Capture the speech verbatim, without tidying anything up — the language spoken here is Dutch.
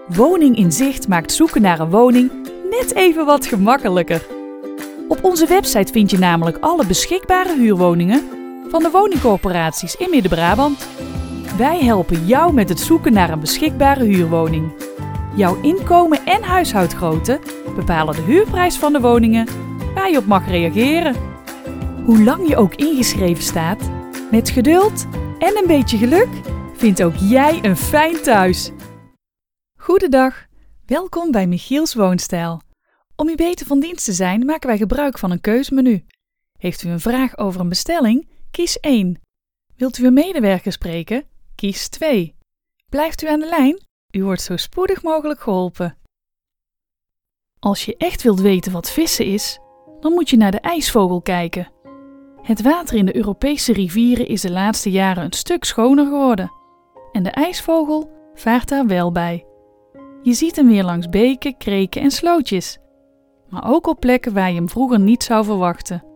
Woning in Zicht maakt zoeken naar een woning net even wat gemakkelijker. Op onze website vind je namelijk alle beschikbare huurwoningen van de woningcorporaties in Midden-Brabant. Wij helpen jou met het zoeken naar een beschikbare huurwoning. Jouw inkomen en huishoudgrootte bepalen de huurprijs van de woningen waar je op mag reageren. Hoe lang je ook ingeschreven staat, met geduld en een beetje geluk vindt ook jij een fijn thuis. Goedendag, welkom bij Michiels Woonstijl. Om u beter van dienst te zijn maken wij gebruik van een keuzemenu. Heeft u een vraag over een bestelling? Kies één. Wilt u een medewerker spreken? Kies twee. Blijft u aan de lijn? U wordt zo spoedig mogelijk geholpen. Als je echt wilt weten wat vissen is, dan moet je naar de ijsvogel kijken. Het water in de Europese rivieren is de laatste jaren een stuk schoner geworden. En de ijsvogel vaart daar wel bij. Je ziet hem weer langs beken, kreken en slootjes. Maar ook op plekken waar je hem vroeger niet zou verwachten.